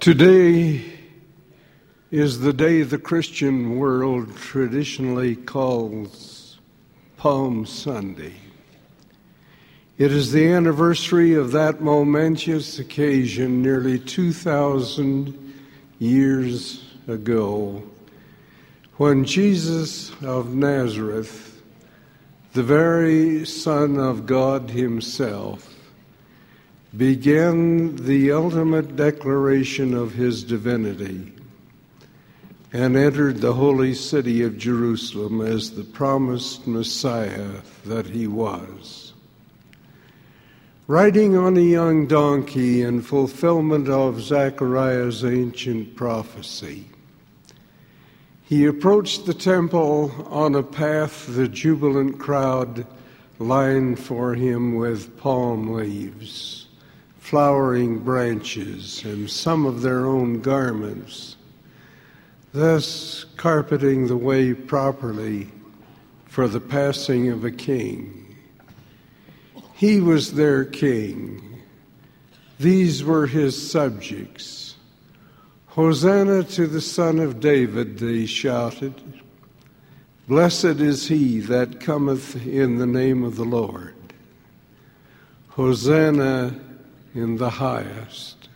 Today is the day the Christian world traditionally calls Palm Sunday. It is the anniversary of that momentous occasion nearly 2,000 years ago when Jesus of Nazareth, the very Son of God himself, began the ultimate declaration of his divinity and entered the holy city of Jerusalem as the promised Messiah that he was. Riding on a young donkey in fulfillment of Zechariah's ancient prophecy, he approached the temple on a path the jubilant crowd lined for him with palm leaves, flowering branches, and some of their own garments, thus carpeting the way properly for the passing of a king. He was their king. These were his subjects. Hosanna to the Son of David, they shouted. Blessed is he that cometh in the name of the Lord. Hosanna in the highest.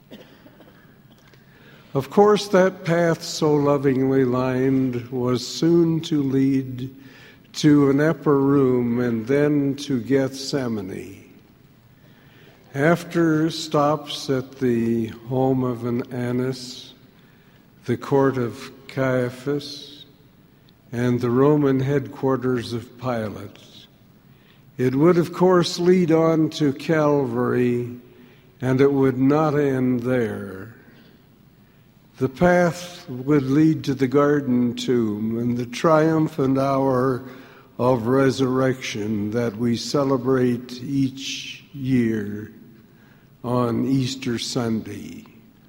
Of course, that path so lovingly lined was soon to lead to an upper room and then to Gethsemane. After stops at the home of Annas, the court of Caiaphas, and the Roman headquarters of Pilate, it would of course lead on to Calvary, and it would not end there. The path would lead to the garden tomb and the triumphant hour of resurrection that we celebrate each year on Easter Sunday,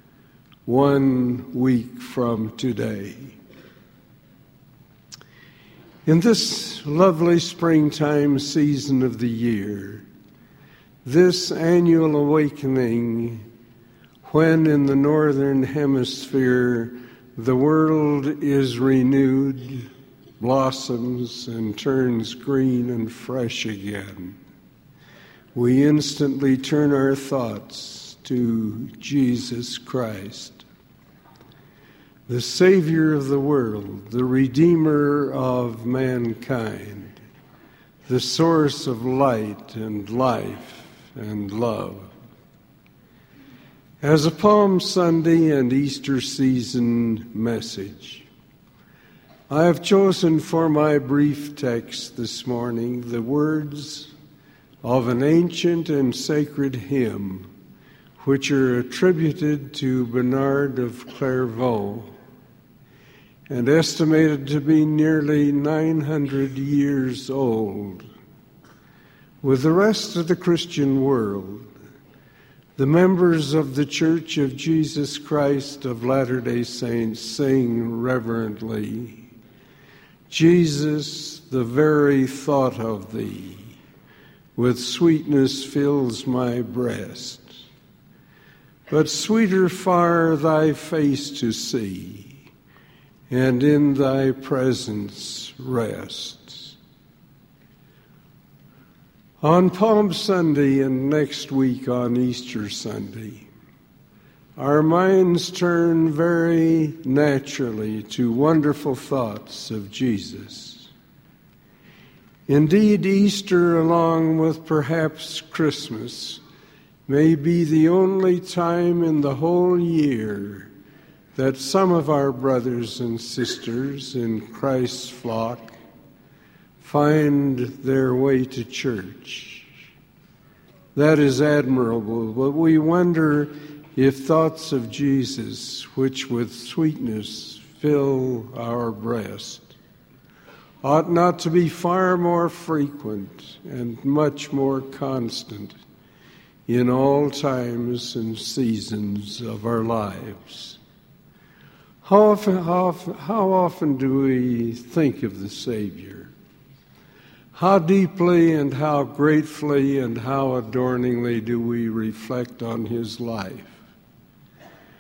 1 week from today. In this lovely springtime season of the year, this annual awakening, when in the northern hemisphere the world is renewed, blossoms, and turns green and fresh again, we instantly turn our thoughts to Jesus Christ, the Savior of the world, the Redeemer of mankind, the source of light and life and love. As a Palm Sunday and Easter season message, I have chosen for my brief text this morning the words of an ancient and sacred hymn which are attributed to Bernard of Clairvaux and estimated to be nearly 900 years old. With the rest of the Christian world, the members of the Church of Jesus Christ of Latter-day Saints sing reverently, Jesus, the very thought of thee, with sweetness fills my breast. But sweeter far thy face to see, and in thy presence rest. On Palm Sunday and next week on Easter Sunday, our minds turn very naturally to wonderful thoughts of Jesus. Indeed, Easter, along with perhaps Christmas, may be the only time in the whole year that some of our brothers and sisters in Christ's flock find their way to church. That is admirable, but we wonder if thoughts of Jesus, which with sweetness fill our breast, ought not to be far more frequent and much more constant in all times and seasons of our lives. How often do we think of the Savior? How deeply and how gratefully and how adorningly do we reflect on his life?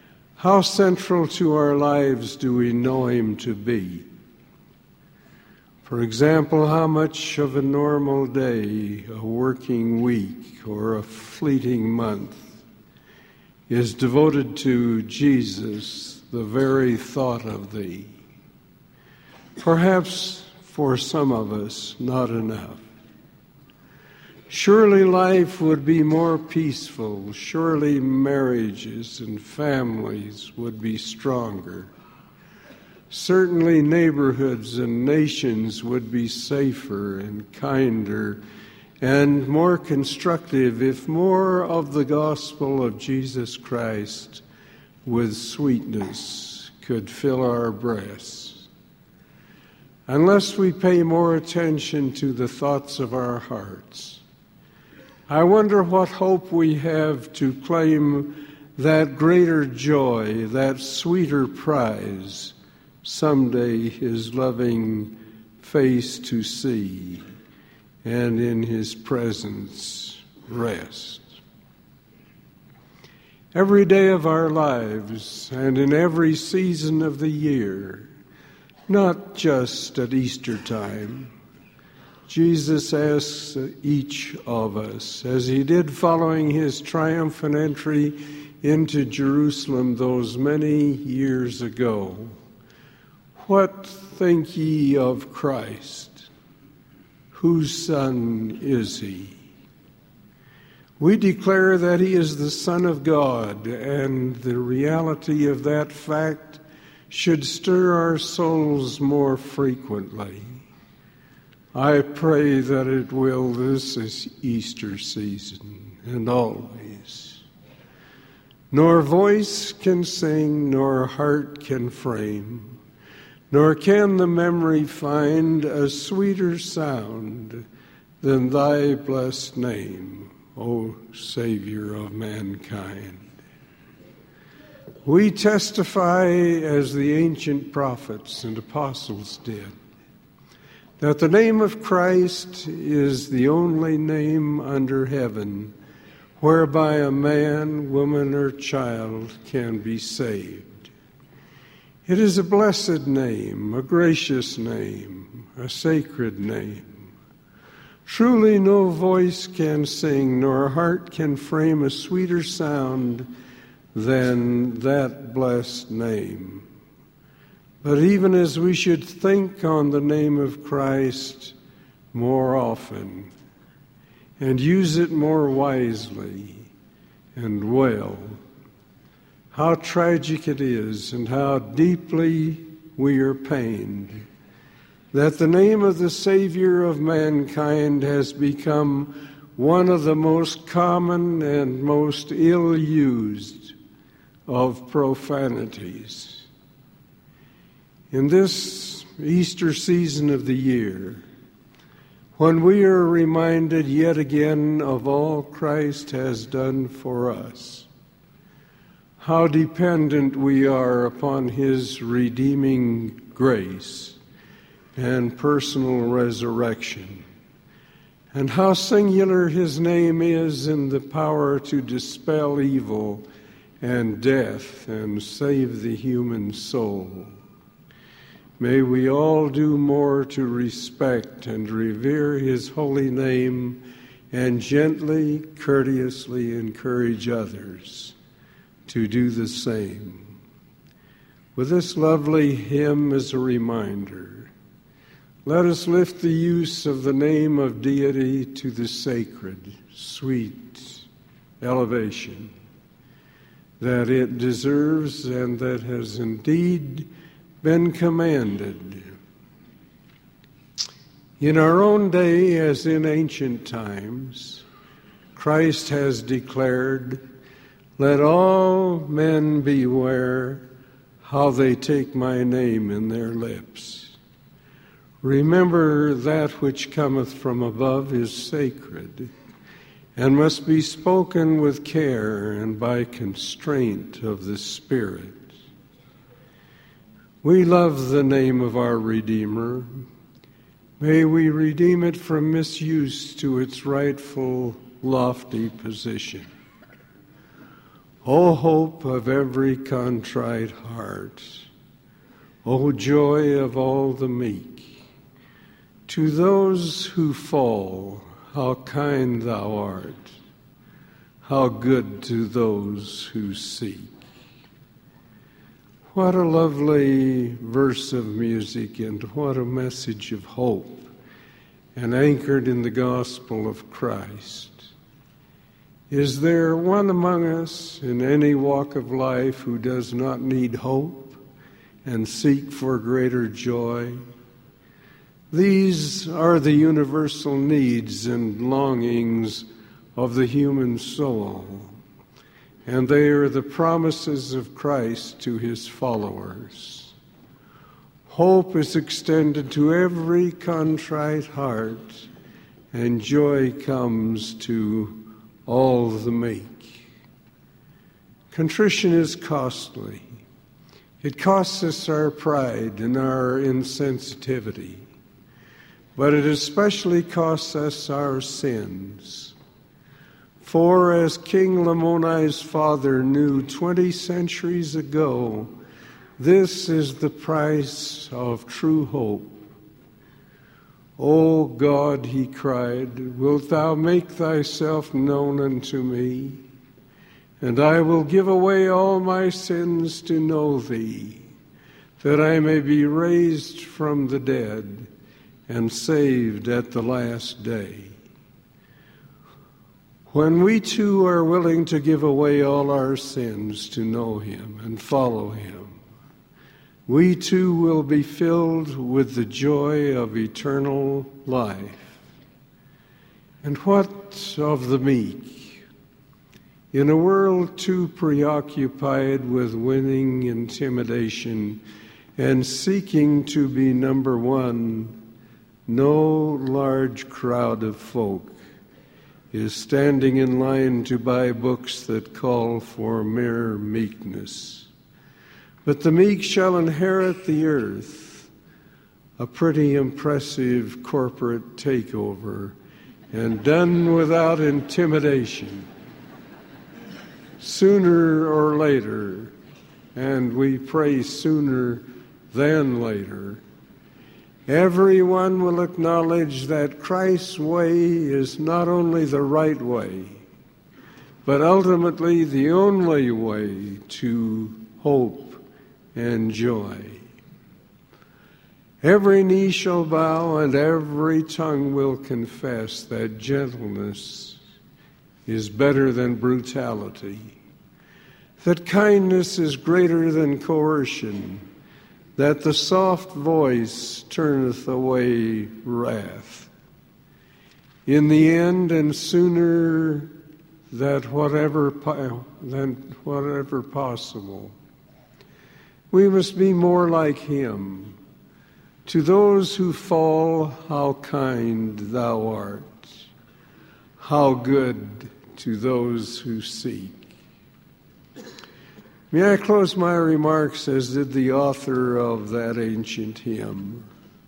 How central to our lives do we know him to be? For example, how much of a normal day, a working week, or a fleeting month is devoted to Jesus, the very thought of thee? Perhaps for some of us, not enough. Surely life would be more peaceful. Surely marriages and families would be stronger. Certainly neighborhoods and nations would be safer and kinder and more constructive if more of the gospel of Jesus Christ with sweetness could fill our breasts. Unless we pay more attention to the thoughts of our hearts, I wonder what hope we have to claim that greater joy, that sweeter prize, someday his loving face to see, and in his presence rest. Every day of our lives and in every season of the year, not just at Easter time, Jesus asks each of us, as he did following his triumphant entry into Jerusalem those many years ago, what think ye of Christ? Whose son is he? We declare that he is the Son of God, and the reality of that fact should stir our souls more frequently. I pray that it will this Easter season and always. Nor voice can sing, nor heart can frame, nor can the memory find a sweeter sound than thy blessed name, O Savior of mankind. We testify, as the ancient prophets and apostles did, that the name of Christ is the only name under heaven whereby a man, woman, or child can be saved. It is a blessed name, a gracious name, a sacred name. Truly no voice can sing, nor heart can frame a sweeter sound than that blessed name. But even as we should think on the name of Christ more often and use it more wisely and well, how tragic it is and how deeply we are pained that the name of the Savior of mankind has become one of the most common and most ill-used of profanities. In this Easter season of the year, when we are reminded yet again of all Christ has done for us, how dependent we are upon his redeeming grace and personal resurrection, and how singular his name is in the power to dispel evil and death and save the human soul. May we all do more to respect and revere his holy name and gently, courteously encourage others to do the same. With this lovely hymn as a reminder, let us lift the use of the name of deity to the sacred, sweet elevation that it deserves and that has indeed been commanded. In our own day, as in ancient times, Christ has declared, "Let all men beware how they take my name in their lips." Remember that which cometh from above is sacred and must be spoken with care and by constraint of the Spirit. We love the name of our Redeemer. May we redeem it from misuse to its rightful, lofty position. O hope of every contrite heart, O joy of all the meek, to those who fall, how kind thou art, how good to those who seek. What a lovely verse of music, and what a message of hope, and anchored in the gospel of Christ. Is there one among us in any walk of life who does not need hope and seek for greater joy? These are the universal needs and longings of the human soul, and they are the promises of Christ to his followers. Hope is extended to every contrite heart, and joy comes to all the meek. Contrition is costly. It costs us our pride and our insensitivity, but it especially costs us our sins. For as King Lamoni's father knew 20 centuries ago, this is the price of true hope. O God, he cried, wilt thou make thyself known unto me? And I will give away all my sins to know thee, that I may be raised from the dead and saved at the last day. When we too are willing to give away all our sins to know him and follow him, we too will be filled with the joy of eternal life. And what of the meek? In a world too preoccupied with winning intimidation and seeking to be number one, no large crowd of folk is standing in line to buy books that call for mere meekness. But the meek shall inherit the earth, a pretty impressive corporate takeover, and done without intimidation. Sooner or later, and we pray sooner than later, everyone will acknowledge that Christ's way is not only the right way, but ultimately the only way to hope and joy. Every knee shall bow and every tongue will confess that gentleness is better than brutality, that kindness is greater than coercion, that the soft voice turneth away wrath. In the end, and sooner than whatever possible, we must be more like him. To those who fall, how kind thou art, how good to those who seek. May I close my remarks as did the author of that ancient hymn.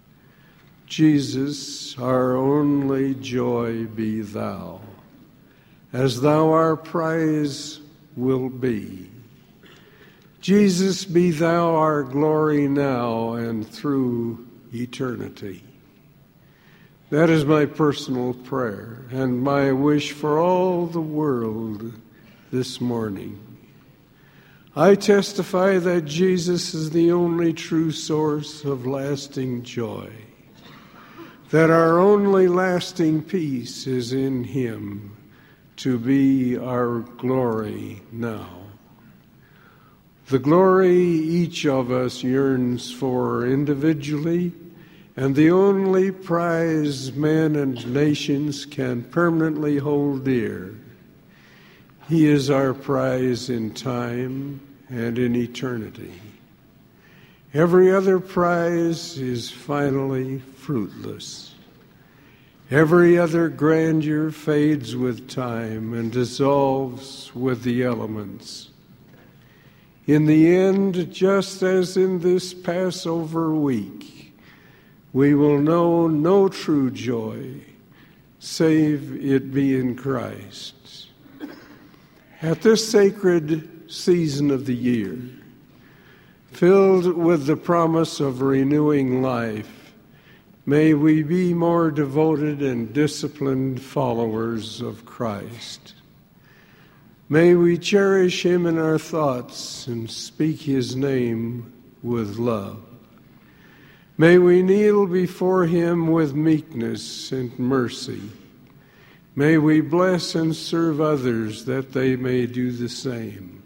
Jesus, our only joy be thou, as thou our prize will be. Jesus, be thou our glory now and through eternity. That is my personal prayer and my wish for all the world this morning. I testify that Jesus is the only true source of lasting joy, that our only lasting peace is in him, to be our glory now. The glory each of us yearns for individually, and the only prize men and nations can permanently hold dear. He is our prize in time and in eternity. Every other prize is finally fruitless. Every other grandeur fades with time and dissolves with the elements. In the end, just as in this Passover week, we will know no true joy save it be in Christ. At this sacred season of the year, filled with the promise of renewing life, may we be more devoted and disciplined followers of Christ. May we cherish him in our thoughts and speak his name with love. May we kneel before him with meekness and mercy. May we bless and serve others that they may do the same.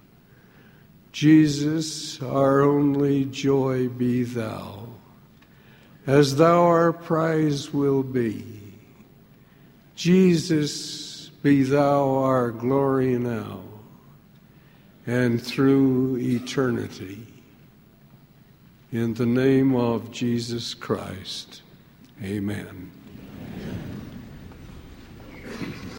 Jesus, our only joy be thou, as thou our prize will be. Jesus, be thou our glory now and through eternity. In the name of Jesus Christ, amen.